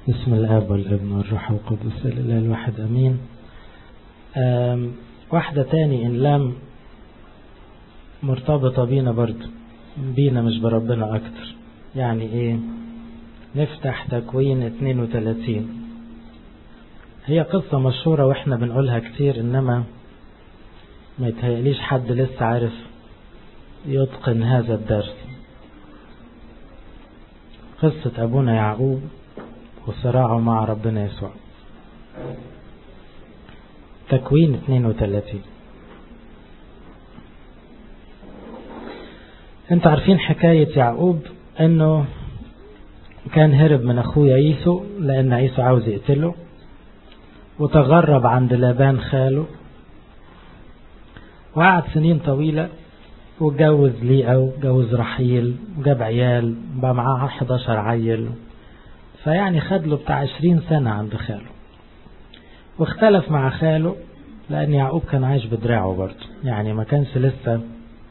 بسم الآب والابن والروح القدس الإله الواحد أمين. واحدة تاني إن لام مرتبطة بينا برضو، بينا مش بربنا أكتر. يعني إيه؟ نفتح تكوين 32. هي قصة مشهورة وإحنا بنقولها كتير، إنما ما يتهيأليش حد لسه عارف يتقن هذا الدرس. قصة أبونا يعقوب وصراعه مع ربنا يسوع. تكوين 32. انتوا عارفين حكاية يعقوب انه كان هرب من اخوه عيسو لان عيسو عاوز يقتله، وتغرب عند لابان خاله، وقعد سنين طويلة، واتجوز ليئة وجوز رحيل وجاب عيال، بقى معاه 11 عيل. فيعني خد له بتاع 20 سنة عند خاله، واختلف مع خاله لأن يعقوب كان عايش بدراعه برضه، يعني ما كانش لسه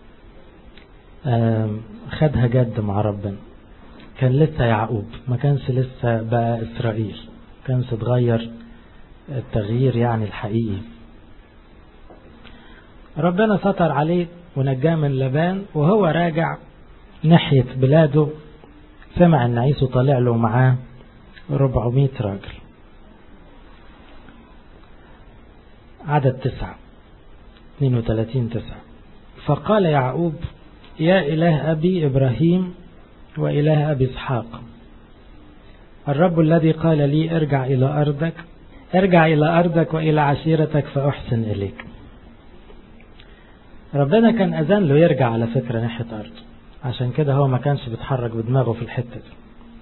خدها جد مع ربنا. كان لسه يعقوب، ما كانش لسه بقى إسرائيل، كانش اتغير التغيير يعني الحقيقي. ربنا ستر عليه ونجاه من لبان، وهو راجع ناحية بلاده سمع ان عيسو طالع له معاه 400 راجل. عدد 32:9. فقال يعقوب: يا إله أبي إبراهيم وإله أبي إسحاق، الرب الذي قال لي ارجع إلى أرضك وإلى عشيرتك فأحسن إليك. ربنا كان أذن له يرجع على فكرة ناحية أرضه، عشان كده هو ما كانش بيتحرك بدماغه في الحتة دي.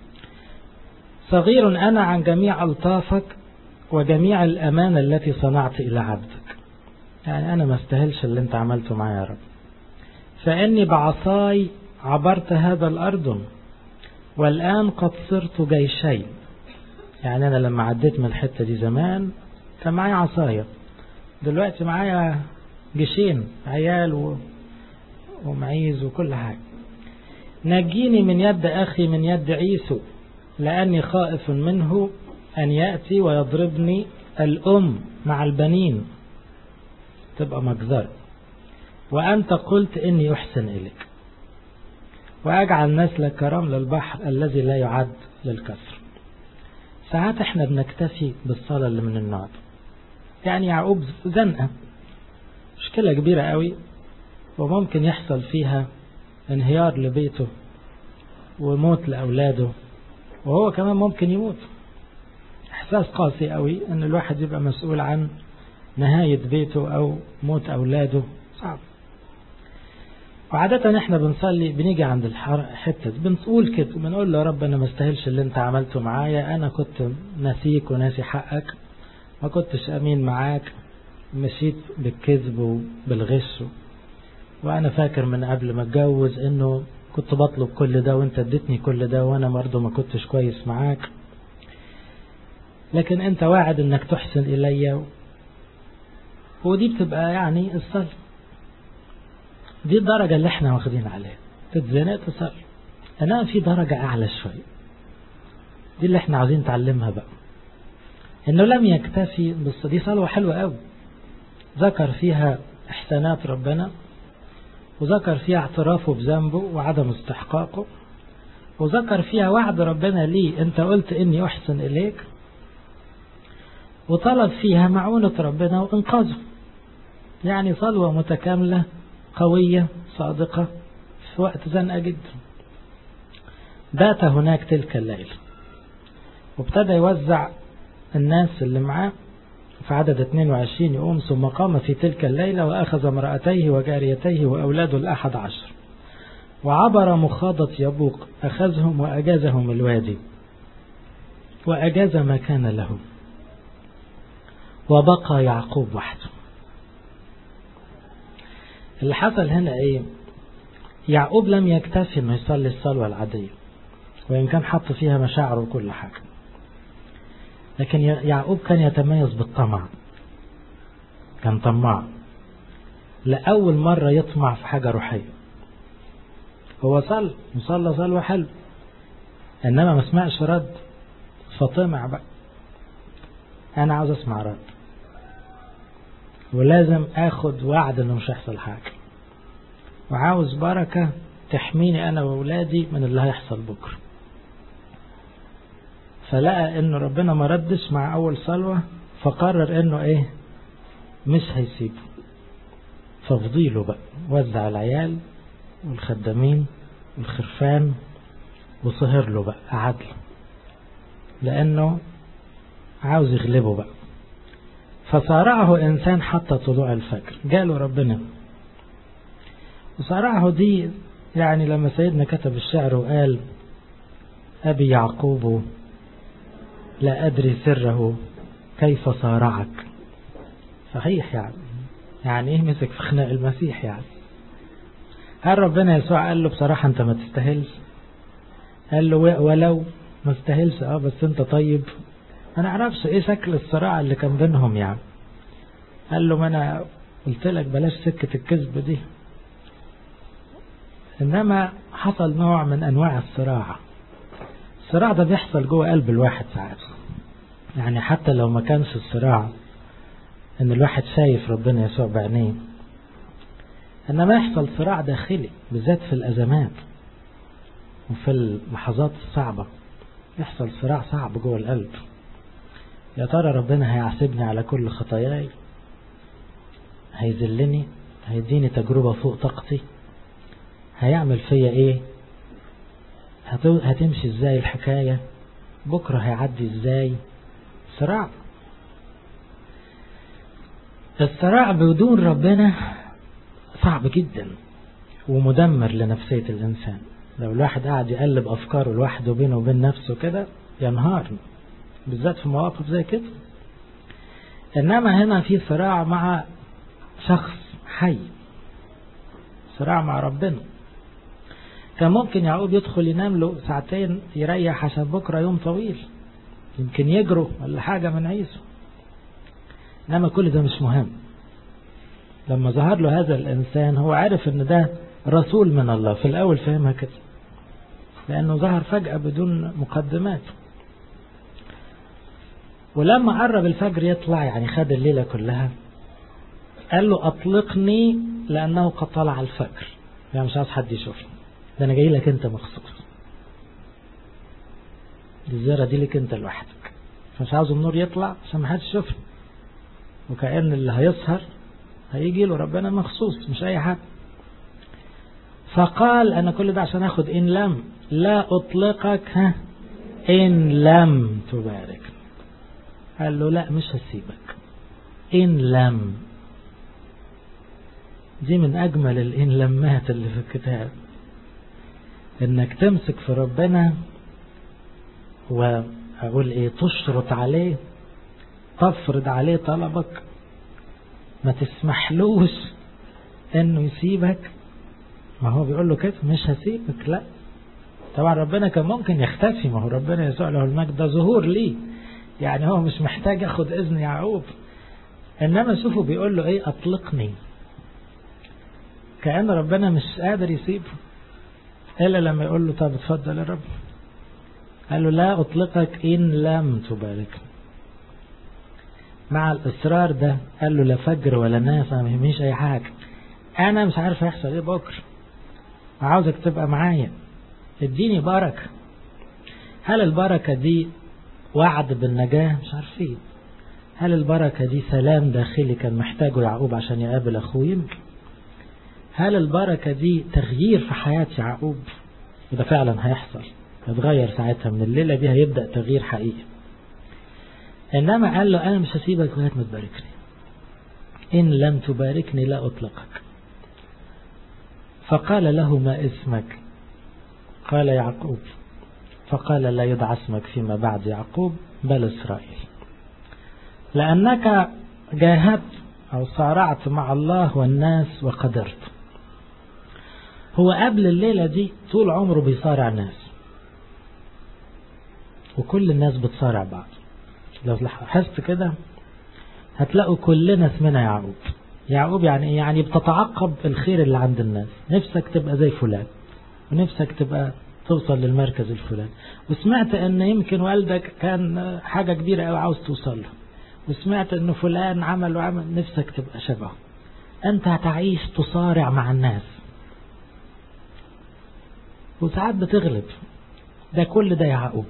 صغير أنا عن جميع ألطافك وجميع الأمانة التي صنعت إلى عبدك. يعني أنا ما استاهلش اللي أنت عملته معايا يا رب. فإني بعصاي عبرت هذا الأرض، والآن قد صرت جيشين. يعني أنا لما عديت من الحتة دي زمان كان معايا عصايا، دلوقتي معايا جيشين، عيال ومعيز وكل حاجة. نجيني من يد أخي من يد عيسو، لأني خائف منه أن يأتي ويضربني الأم مع البنين، تبقى مجزرة. وأنت قلت إني أحسن إليك وأجعل نسلك كرمل البحر الذي لا يعد للكسر. ساعات احنا بنكتفي بالصلاة اللي من النوع ده. يعني يعقوب زنقة، مشكلة كبيرة قوي، وممكن يحصل فيها انهيار لبيته وموت لأولاده، وهو كمان ممكن يموت. إحساس قاسي قوي أن الواحد يبقى مسؤول عن نهاية بيته أو موت أولاده، صعب. وعادة احنا بنصلي بنيجي عند الحتة بنقول كده، بنقول له: رب أنا ما استاهلش اللي انت عملته معايا، أنا كنت ناسيك وناسي حقك، ما كنتش أمين معاك، مشيت بالكذب وبالغش، وأنا فاكر من قبل ما اتجوز إنه كنت بطلب كل ده وانت اديتني كل ده، وأنا برضه ما كنتش كويس معاك، لكن انت واعد انك تحسن إلي. ودي بتبقى يعني الصلاة دي الدرجة اللي احنا واخدين عليها، تتزنق تصلي. أنا في درجة أعلى شوية، دي اللي احنا عاوزين نتعلمها بقى، إنه لم يكتفي دي صلوة حلوة قوي، ذكر فيها إحسانات ربنا، وذكر فيها اعترافه بذنبه وعدم استحقاقه، وذكر فيها وعد ربنا ليه: انت قلت اني احسن اليك، وطلب فيها معونة ربنا وانقاذه. يعني صلوة متكاملة قوية صادقة في وقت زنقة جدا. بات هناك تلك الليلة، وابتدى يوزع الناس اللي معاه. في عدد 22 يقوم: ثم قام في تلك الليلة وأخذ امرأتيه وجاريتيه وأولاده 11، وعبر مخاضة يبوق، أخذهم وأجازهم الوادي، وأجاز ما كان له، وبقى يعقوب وحده. اللي حصل هنا ايه؟ يعقوب لم يكتفي انه يصلي الصلوة العادية، وإن كان حط فيها مشاعره وكل حاجة، لكن يعقوب كان يتميز بالطمع، كان طماع، لأول مرة يطمع في حاجة روحية. هو صلى صلوة حلو، إنما ما سمعش رد، فطمع بقى، أنا عاوز أسمع رد، ولازم أخد وعد إنه مش هيحصل حاجة، وعاوز بركة تحميني أنا وأولادي من اللي هيحصل بكرة. فلقى إنه ربنا ما ردش مع أول صلوة، فقرر إنه إيه، مش هيسيبه. ففضيله بقى، وزع العيال والخدامين والخرفان وصهر له بقى، عدل، لأنه عاوز يغلبه بقى. فصارعه إنسان حتى طلوع الفجر، جاله ربنا. وصارعه دي يعني لما سيدنا كتب الشعر وقال أبي يعقوب لا أدري سره كيف صارعك، صحيح يعني إيه مسك في خناق المسيح يعني. هل ربنا يسوع قال له بصراحة أنت ما تستاهلش؟ قال له ولو ما استاهلش بس أنت طيب. ما نعرفش إيه شكل الصراع اللي كان بينهم يعني. قال له ما أنا قلت لك بلاش سكة الكذب دي. إنما حصل نوع من أنواع الصراع. الصراع ده بيحصل جوه قلب الواحد ساعات، يعني حتى لو ما كانش الصراع إن الواحد شايف ربنا يسوع بعينيه، إنما يحصل صراع داخلي بالذات في الأزمات وفي اللحظات الصعبة. يحصل صراع صعب جوه القلب، يا ترى ربنا هيعصبني على كل خطاياي، هيذلني، هيديني تجربة فوق طاقتي، هيعمل فيا ايه، هتمشي ازاي الحكاية، بكرة هيعدي ازاي. صراع. الصراع بدون ربنا صعب جدا ومدمر لنفسية الإنسان. لو الواحد قاعد يقلب أفكاره لوحده بينه وبين نفسه كده ينهار، بالذات في مواقف زي كده. إنما هنا في صراع مع شخص حي، صراع مع ربنا. كان ممكن يعقوب يدخل ينام له ساعتين يريح عشان بكرة يوم طويل، يمكن يجروا ولا حاجة من عيسو. إنما كل ده مش مهم. لما ظهر له هذا الإنسان هو عارف إن ده رسول من الله. في الأول فهمها كده لأنه ظهر فجأة بدون مقدمات. ولما قرب الفجر يطلع يعني خد الليلة كلها، قال له أطلقني لأنه قد طلع الفجر. يعني مش عايز حد يشوفني، ده أنا جاي لك أنت مخصوص، الزيارة دي لك أنت لوحدك، مش عاوز النور يطلع عشان ما حدش يشوفني. وكأن اللي هيسهر هيجي له ربنا مخصوص مش أي حد. فقال أنا كل ده عشان أخد إن لم لا أطلقك إن لم تبارك. قال له لا مش هسيبك إن لم. دي من أجمل الإن لمات اللي في الكتاب، إنك تمسك في ربنا وأقول إيه، تشرط عليه، تفرض عليه طلبك، ما تسمحلوش إنه يسيبك. ما هو بيقول له كده مش هسيبك. لا طبعا ربنا كان ممكن يختفي، ما هو ربنا يسوع له المجد ده ظهور ليه، يعني هو مش محتاج ياخد إذن يعقوب. إنما شوفوا بيقول له إيه، أطلقني. كأن ربنا مش قادر يسيبه إلا لما يقول له طب اتفضل يا رب. قال له لا أطلقك إن لم تبارك. مع الإصرار ده قال له لا فجر ولا ناس، أنا مهميش أي حاجة، أنا مش عارف هيحصل إيه بكرة، عاوزك تبقى معايا، اديني بركة. هل البركة دي وعد بالنجاة؟ مش عارفين. هل البركة دي سلام داخلي كان محتاجه يعقوب عشان يقابل أخوه؟ يمكن. هل البركة دي تغيير في حياة يعقوب؟ وده فعلا هيحصل، هتغير ساعتها، من الليلة دي هيبدأ تغيير حقيقي. إنما قال له أنا مش هسيبك لغاية ما تباركني، إن لم تباركني لا أطلقك. فقال له ما اسمك؟ قال يعقوب. فقال لا يدعى اسمك فيما بعد يعقوب بل إسرائيل، لأنك جاهدت أو صارعت مع الله والناس وقدرت. هو قبل الليلة دي طول عمره بيصارع الناس، وكل الناس بتصارع بعض. لو لاحظت كده هتلاقوا كلنا اسمنا يعقوب. يعقوب يعني ايه؟ يعني بتتعقب الخير اللي عند الناس، نفسك تبقى زي فلان، ونفسك تبقى توصل للمركز الفلاني، وسمعت ان يمكن والدك كان حاجة كبيرة قوي عاوز توصل له، وسمعت انه فلان عمل وعمل نفسك تبقى شبهه. انت هتعيش تصارع مع الناس وساعات بتغلب، ده كل ده يعقوب.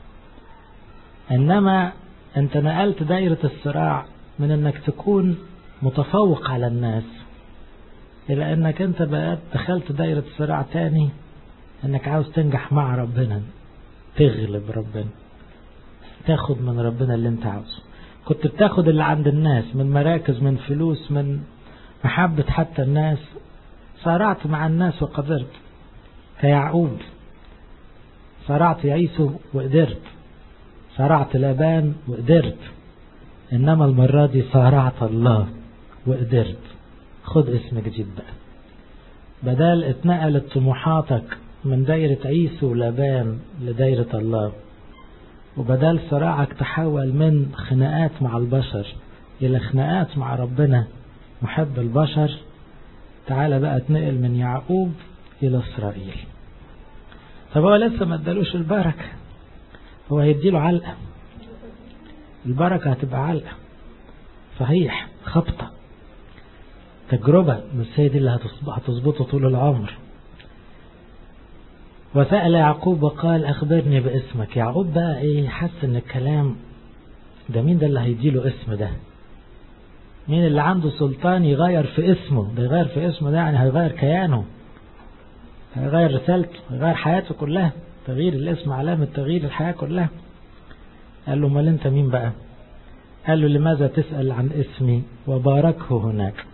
انما انت نقلت دايرة الصراع من انك تكون متفوق على الناس الى انك انت بقى دخلت دايرة صراع تاني، انك عاوز تنجح مع ربنا، تغلب ربنا، تاخد من ربنا اللي انت عاوزه. كنت بتاخد اللي عند الناس من مراكز، من فلوس، من محبة حتى الناس، صارعت مع الناس وقدرت كيعقوب، صارعت عيسو وقدرت، صارعت لابان وقدرت. انما المرة دي صارعت الله وقدرت. خد اسم جديد بقى، بدل اتنقلت طموحاتك من دايرة عيسو ولابان لدايرة الله، وبدل صراعك تحول من خناقات مع البشر إلى خناقات مع ربنا محب البشر. تعال بقى اتنقل من يعقوب إلى إسرائيل. طب هو لسه ما ادالوش البركة، هو هيديله علقة. البركة هتبقى علقة صحيح، خبطة، تجربة، بس هي دي اللي هتظبطه طول العمر. وسأل يعقوب وقال أخبرني باسمك. يعقوب بقى ايه، حس ان الكلام ده مين ده اللي هيديله اسم ده، مين اللي عنده سلطان يغير في اسمه ده. يغير في اسمه ده يعني هيغير كيانه، هيغير رسالته، هيغير حياته كلها. تغيير الاسم علامة تغيير الحياة كلها. قال له مال انت مين بقى؟ قال له لماذا تسأل عن اسمي؟ وباركه هناك.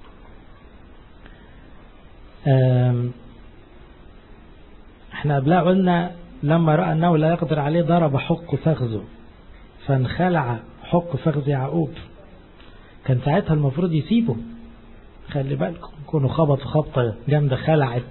احنا قبلها قلنا لما رأى انه لا يقدر عليه ضرب حق فخذه، فانخلع حق فخذ يعقوب. كان ساعتها المفروض يسيبه، خلي بالكم كونوا خبطوا خبطة جامدة خلعت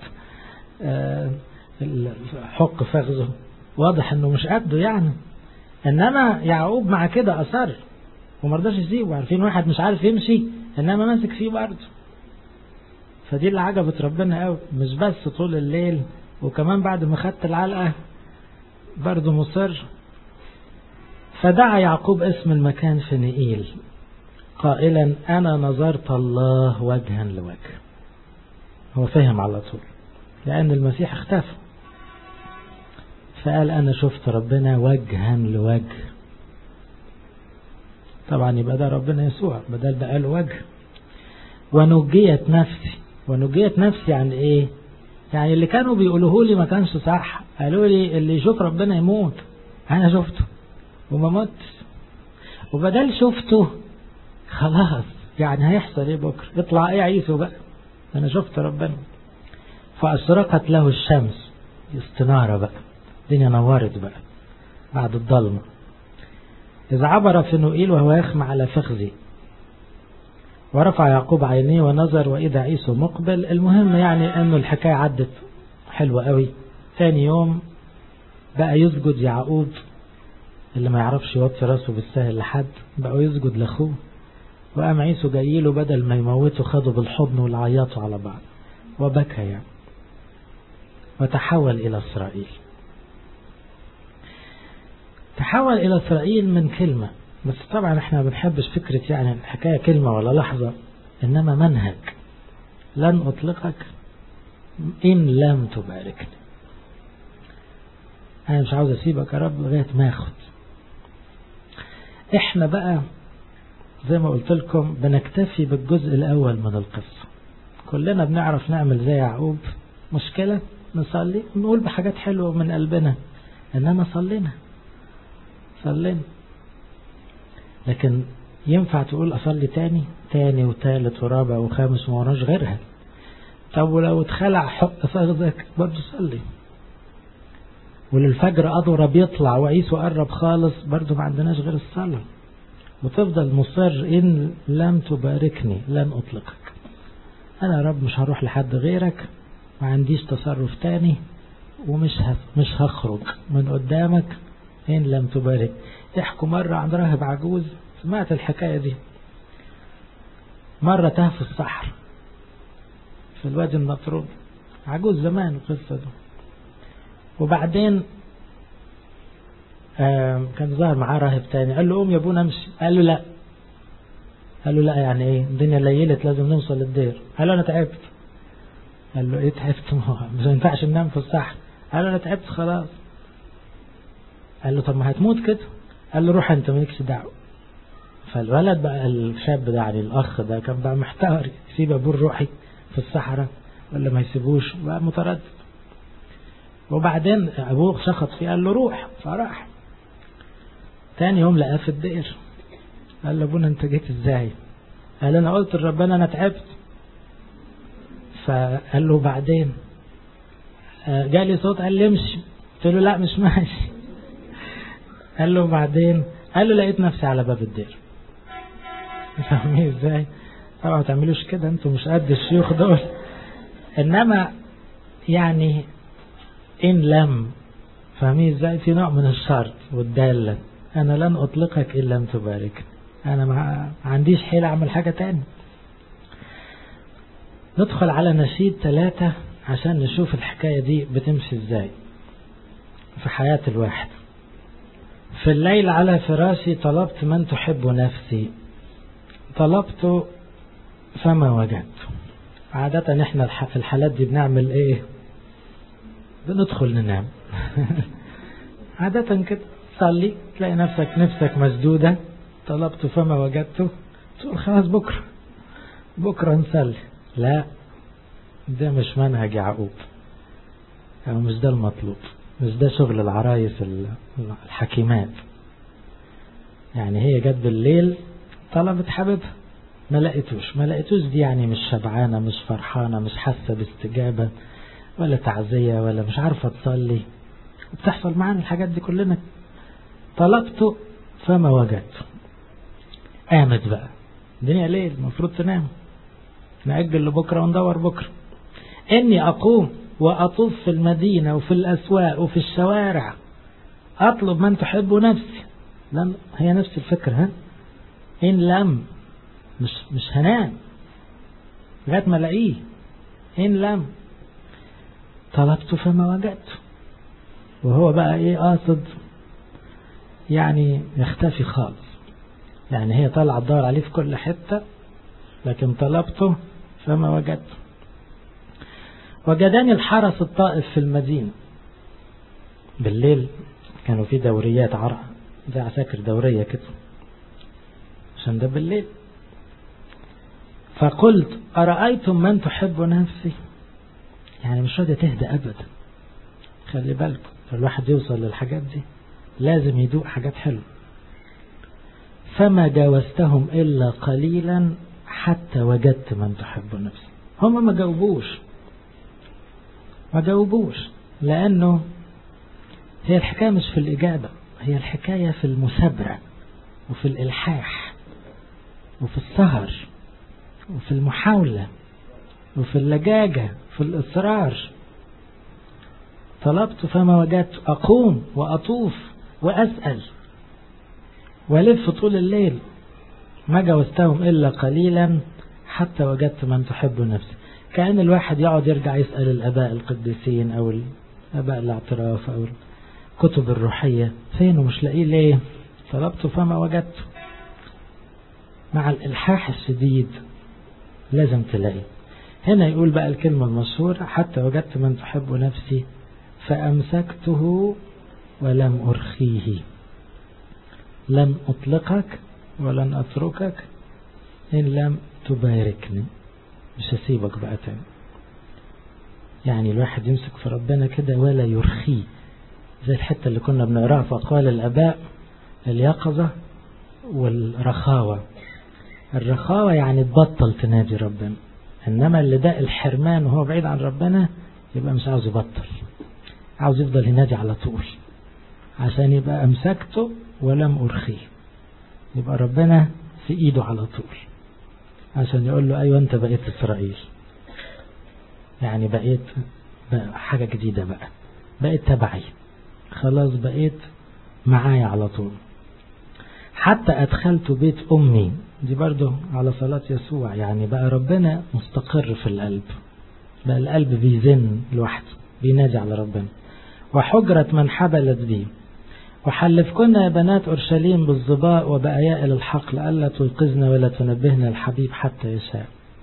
حق فخذه، واضح انه مش قده يعني. انما يعقوب مع كده اصر ومرضاش يسيبه. عارفين واحد مش عارف يمشي انما ماسك فيه برضه. فدي اللي عجبت ربنا قوي، مش بس طول الليل وكمان بعد ما خدت العلقة برضه مصر. فدعا يعقوب اسم المكان فنئيل قائلا أنا نظرت الله وجها لوجه. هو فهم على طول لأن المسيح اختفى، فقال أنا شفت ربنا وجها لوجه. طبعا يبقى ده ربنا يسوع بدل ده قال وجه. ونجيت نفسي. ونجيت نفسي يعني ايه؟ يعني اللي كانوا بيقولوه لي ما كانش صح. قالوا لي اللي يشوف ربنا يموت، انا شفته وما متش. وبدل شفته خلاص يعني هيحصل ايه بكره؟ يطلع ايه عيسو بقى؟ انا شفت ربنا. فاشرقت له الشمس، استنارة بقى، الدنيا نورت بقى بعد الظلمة. إذ عبر فنوئيل وهو يخمع على فخذي، ورفع يعقوب عينيه ونظر وإذا عيسو مقبل. المهم يعني أنه الحكاية عدت حلوة قوي. ثاني يوم بقى يسجد يعقوب، اللي ما يعرفش يوطي راسه بالسهل لحد، بقى يسجد لأخوه. وقام عيسو جايله بدل ما يموته خده بالحضن والعياطوا على بعض وبكى يعني. وتحول إلى إسرائيل. تحول إلى إسرائيل من كلمة، بس طبعا احنا ما بنحبش فكرة يعني الحكاية كلمة ولا لحظة، إنما منهج. لن أطلقك إن لم تباركني. أنا مش عاوز أسيبك يا رب لغاية ما أخد. احنا بقى زي ما قلت لكم بنكتفي بالجزء الأول من القصة. كلنا بنعرف نعمل زي يعقوب، مشكلة نصلي ونقول بحاجات حلوة من قلبنا، إنما صلينا. لكن ينفع تقول أصلي تاني وتالت ورابع وخامس ومعناش غيرها؟ طب ولو اتخلع حق فخذك برضو صلي. وللفجر قدره بيطلع وعيسو قرب خالص برضو ما عندناش غير الصلاة. وتفضل مصر إن لم تباركني لن أطلقك. أنا يا رب مش هروح لحد غيرك، ما عنديش تصرف تاني، مش هخرج من قدامك إن لم تبارك. احكوا مرة عن راهب عجوز، سمعت الحكاية دي. مرة تاه في الصحر في الوادي النطرون، عجوز زمان القصة دي. وبعدين كان ظهر معاه راهب تاني، قال له قوم يا ابونا امشي. قال له لا. قال له لا يعني ايه؟ الدنيا ليلت لازم نوصل للدير. قال له انا تعبت. قال له ايه تعبت؟ مش ينفعش ننام في الصحراء. قال له انا تعبت خلاص. قال له طب ما هتموت كده. قال له روح انت مالكش دعوه. فالولد بقى الشاب ده يعني الاخ ده كان بقى محتار، يسيب ابوه الروحي في الصحراء ولا ما يسيبوش، بقى متردد. وبعدين ابوه شخط فيه قال له روح، فراح. تاني يوم لقاه في الدير. قال له ابونا انت جيت ازاي؟ قال انا قلت لربنا انا تعبت. فقال له بعدين جالي صوت قال لي امشي. قلت له لا مش ماشي. قال له بعدين، قال له لقيت نفسي على باب الدير. فاهمين ازاي؟ طبعا ما تعملوش كده، انتوا مش قد الشيوخ دول. انما يعني ان لم، فاهمين ازاي؟ في نوع من الشرط والدالة، انا لن اطلقك ان لم تبارك. انا ما عنديش حيلة اعمل حاجة تاني. ندخل على نشيد 3 عشان نشوف الحكاية دي بتمشي ازاي في حياة الواحد. في الليل على فراشي طلبت من تحب نفسي، طلبت فما وجدت. عادة احنا في الحالات دي بنعمل ايه؟ بندخل ننام. عادة كده تصلي تلاقي نفسك مسدودة، طلبت فما وجدت، تقول خلاص بكرة نصلي. لا، ده مش منهج يعقوب، أو مش ده المطلوب، مش ده شغل العرايس الحكيمات. يعني هي جت بالليل طلبت حبيبها ما لقيتوش دي يعني مش شبعانة، مش فرحانة، مش حاسة باستجابة ولا تعزية ولا مش عارفة تصلي. بتحصل معانا الحاجات دي كلنا. طلبته فما وجدت. قامت بقى الدنيا ليل، المفروض تنام، نأجل لبكرة وندور بكرة. إني أقوم وأطوف في المدينة وفي الأسواق وفي الشوارع أطلب من تحب نفسي. لم هي نفس الفكرة، ها؟ إن لم مش هنام لغاية ما الاقيه. إن لم طلبت فما وجدت. وهو بقى إيه قاصد؟ يعني يختفي خالص. يعني هي طالعة تدور عليه في كل حتة، لكن طلبته فما وجدت. وجداني الحرس الطائف في المدينة. بالليل كانوا في دوريات عرق زي عساكر دورية كده، عشان ده بالليل. فقلت أرأيتم من تحب نفسي؟ يعني مش راضية تهدى أبدا. خلي بالكم الواحد يوصل للحاجات دي لازم يدوق حاجات حلوة. فما جاوزتهم إلا قليلا حتى وجدت من تحب نفسي. هم ما جاوبوش لأنه هي الحكاية مش في الإجابة، هي الحكاية في المثابرة وفي الإلحاح وفي السهر وفي المحاولة وفي اللجاجة في الإصرار. طلبت فما وجدت. أقوم وأطوف وأسأل ولف طول الليل، ما جاوزتهم إلا قليلا حتى وجدت من تحب نفسي. كأن الواحد يقعد يرجع يسأل الآباء القديسين أو الآباء الاعتراف أو الكتب الروحية، فين ومش لاقيه ليه؟ طلبت فما وجدت. مع الإلحاح الشديد لازم تلاقيه. هنا يقول بقى الكلمة المشهورة حتى وجدت من تحب نفسي فأمسكته ولم أرخيه. لم أطلقك ولن أتركك إن لم تباركني. مش هسيبك بقى تاني. يعني الواحد يمسك في ربنا كده ولا يرخيه، زي الحتة اللي كنا بنقراها في أقوال الآباء، اليقظة والرخاوة. الرخاوة يعني تبطل تنادي ربنا، إنما اللي ده الحرمان وهو بعيد عن ربنا يبقى مش عاوز يبطل، عاوز يفضل ينادي على طول، عشان يبقى أمسكته ولم أرخيه. يبقى ربنا في إيده على طول، عشان يقول له أيوة أنت بقيت إسرائيل، يعني بقيت حاجة جديدة بقى، بقيت تبعي خلاص، بقيت معايا على طول. حتى أدخلت بيت أمي، دي برضو على صلاة يسوع. يعني بقى ربنا مستقر في القلب، بقى القلب بيزن لوحده بينادي على ربنا. وحجرة من حبلت بي. وحلفكن يا بنات أورشليم بالظباء وبأيائل الحقل ألا توقظن ولا تنبهن الحبيب حتى يشاء.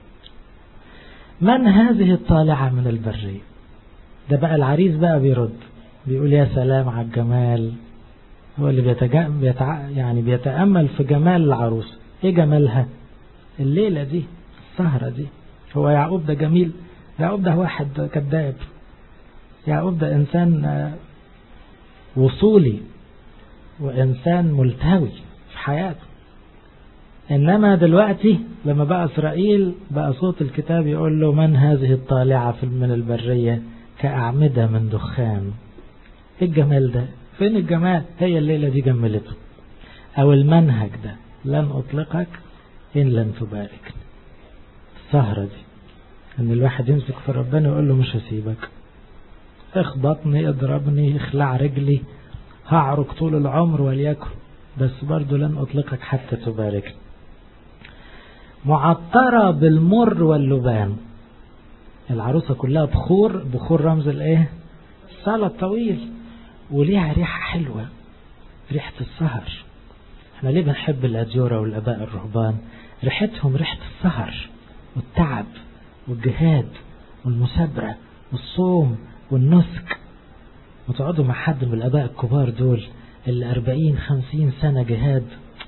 من هذه الطالعة من البرية؟ ده بقى العريس بقى بيرد بيقول يا سلام على الجمال. هو اللي بيتأمل في جمال العروس. ايه جمالها؟ الليلة دي، السهرة دي. هو يعقوب ده جميل؟ يعقوب ده واحد كذاب. يعقوب ده إنسان وصولي وإنسان ملتوي في حياته. إنما دلوقتي لما بقى إسرائيل بقى صوت الكتاب يقول له من هذه الطالعة من البرية كأعمدة من دخان. إيه الجمال ده؟ فين الجمال؟ هي الليلة دي جملته. أو المنهج ده لن أطلقك إن لن تبارك. السهرة دي إن الواحد يمسك في ربنا ويقول له مش هسيبك، اخبطني اضربني اخلع رجلي هعرق طول العمر وليكن، بس برضو لن أطلقك حتى تبارك. معطرة بالمر واللبان. العروسة كلها بخور. بخور رمز الايه؟ الصلاة الطويل. وليها ريحة حلوة، ريحة السهر. احنا ليه بنحب الأديورة والأباء الرهبان؟ ريحتهم ريحة السهر والتعب والجهاد والمثابرة والصوم والنسك. وتقعدوا مع حد من الأباء الكبار دول اللي 40-50 سنة جهاد،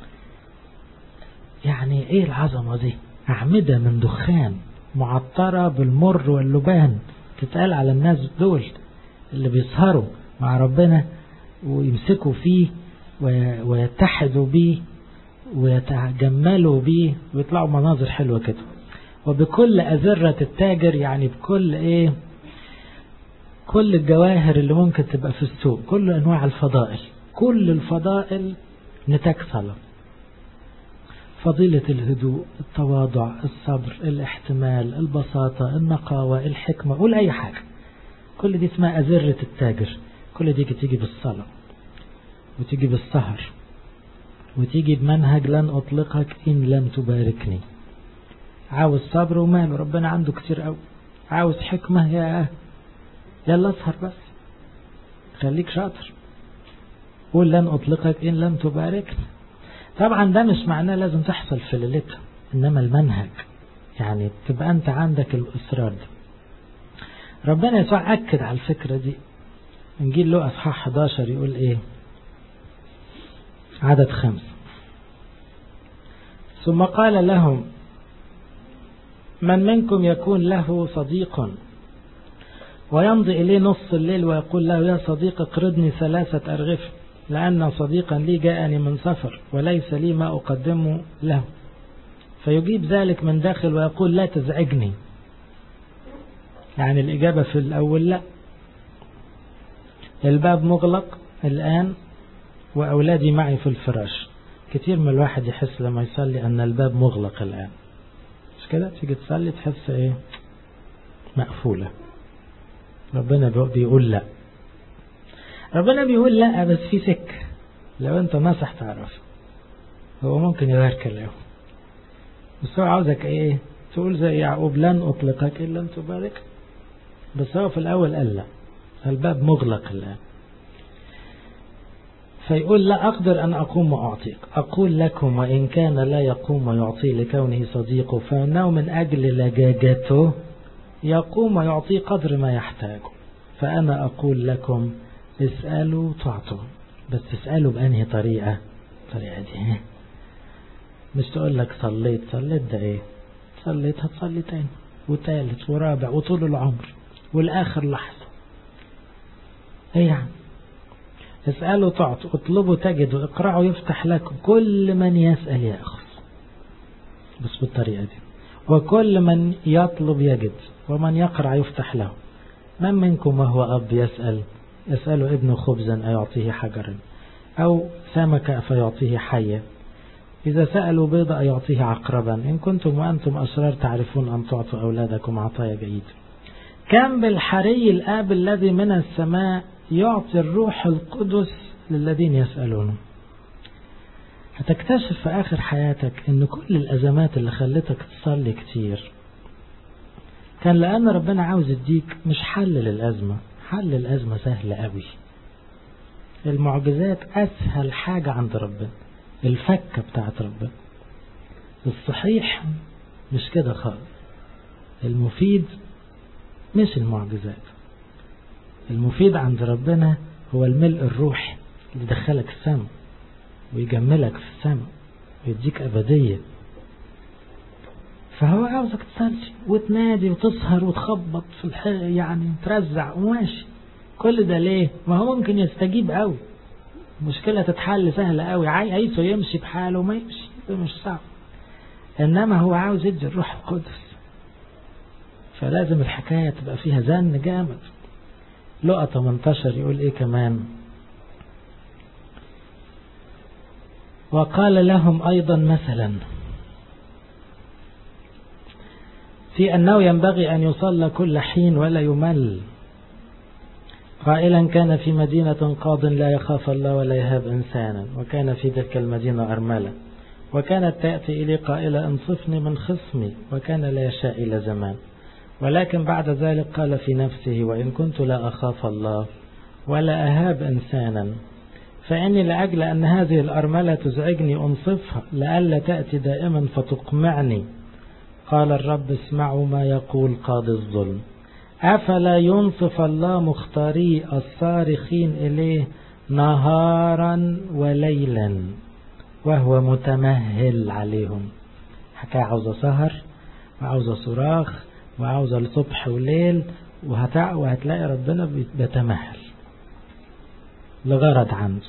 يعني ايه العظمة دي؟ أعمدة من دخان معطرة بالمر واللبان. تتقال على الناس دول اللي بيسهروا مع ربنا ويمسكوا فيه ويتحدوا بيه ويتجملوا بيه ويطلعوا مناظر حلوة كده. وبكل أذرة التاجر، يعني بكل ايه؟ كل الجواهر اللي ممكن تبقى في السوق، كل أنواع الفضائل، كل الفضائل نتاج صلاة. فضيلة الهدوء، التواضع، الصبر، الاحتمال، البساطة، النقاوة، الحكمة، قول أي حاجة. كل دي اسمها أذرة التاجر. كل دي تيجي بالصلاة وتيجي بالسهر وتيجي بمنهج لن أطلقك إن لم تباركني. عاوز صبر ومال ربنا عنده كتير قوي. عاوز حكمة يلا اسهر بس، خليك شاطر. قول لن أطلقك إن لم تباركني. طبعا ده مش معناه لازم تحصل في ليلتها، إنما المنهج يعني تبقى أنت عندك الإصرار ده. ربنا يسوع أكد على الفكرة دي. إنجيل لوقا اصحاح 11 يقول إيه؟ عدد 5: ثم قال لهم من منكم يكون له صديق ويمضي إليه نص الليل ويقول له يا صديق اقرضني 3 أرغفة لأن صديقا لي جاءني من سفر وليس لي ما أقدمه له، فيجيب ذلك من داخل ويقول لا تزعجني. يعني الإجابة في الأول لا، الباب مغلق الآن وأولادي معي في الفراش. كتير من الواحد يحس لما يصلي أن الباب مغلق الآن، مش كده؟ تيجي تصلي تحس إيه؟ مقفولة. ربنا بيقول لا. ربنا بيقول لا بس في سكة، لو انت ناصح تعرف. هو ممكن يغير كلامه بس هو عاوزك ايه؟ تقول زي يعقوب لن أطلقك إلا أن تبارك. بس هو في الأول قال لا، الباب مغلق الآن. فيقول لا أقدر أن أقوم وأعطيك. أقول لكم وإن كان لا يقوم ويعطي لكونه صديقه فإنه من أجل لجاجته يقوم ويعطي قدر ما يحتاجه. فأنا أقول لكم اسألوا تعطوا، بس اسألوا بأنهي طريقة؟ طريقة دي مش تقول لك صليت ده ايه؟ صليت هتصلي تاني وثالث ورابع وطول العمر والآخر لحظة. ايه يعني؟ اسألوا تعطوا، اطلبوا تجدوا، اقرعوا يفتح لكم، كل من يسأل يأخذ، بس بالطريقة دي. وكل من يطلب يجد، ومن يقرع يفتح له. من منكم وهو أب يسأل ابنه خبزا أيعطيه حجرا أو سمكة فيعطيه حية؟ إذا سألوا بيضة أيعطيه عقربا؟ إن كنتم وأنتم أشرار تعرفون أن تعطوا أولادكم عطايا جيد. كم بالحري الآب الذي من السماء يعطي الروح القدس للذين يسألونه. هتكتشف في آخر حياتك أن كل الأزمات اللي خلتك تصلي كتير كان لأن ربنا عاوز يديك مش حل للأزمة، حل الأزمة سهل قوي. المعجزات أسهل حاجة عند ربنا، الفكة بتاعت ربنا. الصحيح مش كده خالص. المفيد مش المعجزات. المفيد عند ربنا هو الملء الروحي اللي يدخلك السماء ويجملك في السماء ويديك أبدية. فهو عاوزك تصلي وتنادي وتسهر وتخبط في يعني ترزع وماشي. كل ده ليه؟ ما هو ممكن يستجيب قوي، مشكلة تتحل سهلة قوي، عايزه يمشي بحاله ما يمشي، ده مش صعب. انما هو عاوز يدي الروح القدس، فلازم الحكاية تبقى فيها زن جامد. لقى 18 يقول ايه كمان؟ وقال لهم ايضا مثلا في أنه ينبغي أن يصلى كل حين ولا يمل، قائلا كان في مدينة قاض لا يخاف الله ولا يهاب إنسانا، وكان في تلك المدينة أرملة، وكانت تأتي إلي قائلة انصفني من خصمي، وكان لا يشاء إلى زمان. ولكن بعد ذلك قال في نفسه وإن كنت لا أخاف الله ولا أهاب إنسانا فإني لأجل أن هذه الأرملة تزعجني أنصفها لئلا تأتي دائما فتقمعني. قال الرب اسمعوا ما يقول قاضي الظلم، أفلا ينصف الله مختاري الصارخين إليه نهارا وليلا وهو متمهل عليهم. حكاية عاوزة سهر وعاوزة صراخ وعاوزة لصبح وليل، وهتلاقي ربنا بيتمهل لغرض عنده.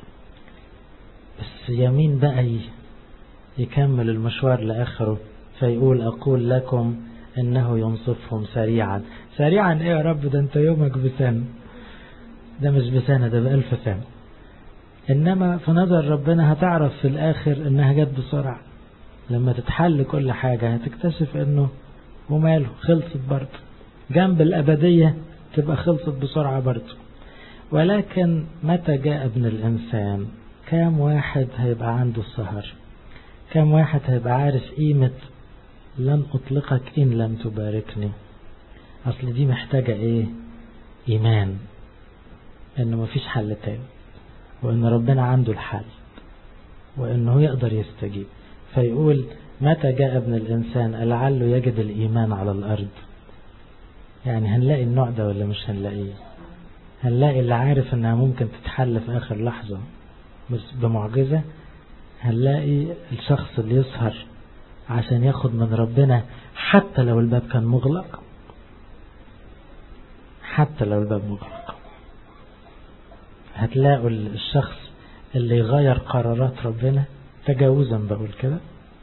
بس يمين بقى يكمل المشوار لآخره، فيقول أقول لكم إنه ينصفهم سريعا. سريعا إيه يا رب؟ ده أنت يومك بسنة، ده مش بسنة، ده بألف سنة. إنما في نظر ربنا هتعرف في الآخر إنها جت بسرعة. لما تتحل كل حاجة هتكتشف إنه وماله خلصت برضه، جنب الأبدية تبقى خلصت بسرعة برضه. ولكن متى جاء ابن الإنسان كام واحد هيبقى عنده السهر؟ كام واحد هيبقى عارف قيمة لن أطلقك إن لم تباركني؟ أصل دي محتاجة إيه؟ إيمان إنه مفيش حل تاني، وإن ربنا عنده الحل، وإنه يقدر يستجيب. فيقول متى جاء ابن الإنسان لعله يجد الإيمان على الأرض. يعني هنلاقي النوع ده ولا مش هنلاقيه؟ هنلاقي اللي عارف إنها ممكن تتحل في آخر لحظة بس بمعجزة. هنلاقي الشخص اللي يسهر عشان ياخد من ربنا حتى لو الباب كان مغلق، حتى لو الباب مغلق. هتلاقوا الشخص اللي يغير قرارات ربنا تجاوزا، بقول كده.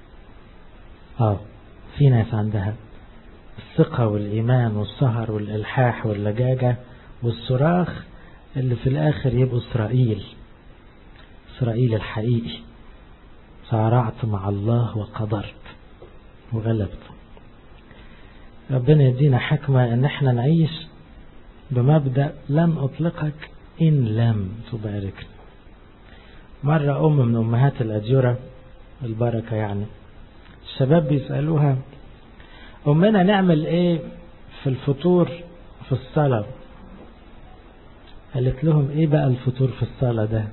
في ناس عندها الثقة والإيمان والسهر والإلحاح واللجاجة والصراخ اللي في الآخر يبقوا إسرائيل الحقيقي. صارعت مع الله وقدرت وغلبت. ربنا يدينا حكمة ان احنا نعيش بمبدأ لن أطلقك إن لم تباركني. مرة من أمهات الأجورة البركة يعني، الشباب بيسألوها أمنا نعمل إيه في الفطور في الصلاة؟ قالت لهم إيه بقى الفطور في الصلاة ده؟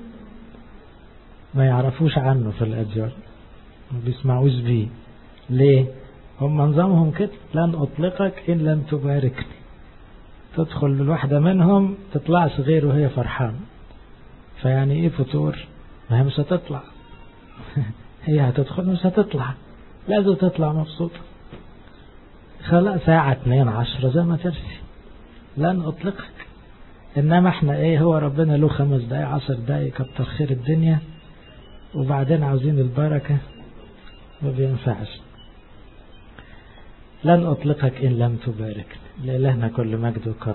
ما يعرفوش عنه في الأجور، ما بيسمعوش بيه. ليه؟ هم نظامهم كده، لن أطلقك إن لم تباركني. تدخل الواحدة منهم تطلعش غير وهي فرحان. فيعني إيه فطور؟ ما هي مش هتطلع هي هتدخل مش هتطلع، لازم تطلع مبسوطة. خلاص ساعة 2:10 زي ما ترسي، لن أطلقك. إنما احنا إيه؟ هو ربنا له 5 دقايق 10 دقايق كتر خير الدنيا، وبعدين عاوزين البركة، ما بينفعش. لن أطلقك إن لم تباركني. لإلهنا كل مجد وكرم.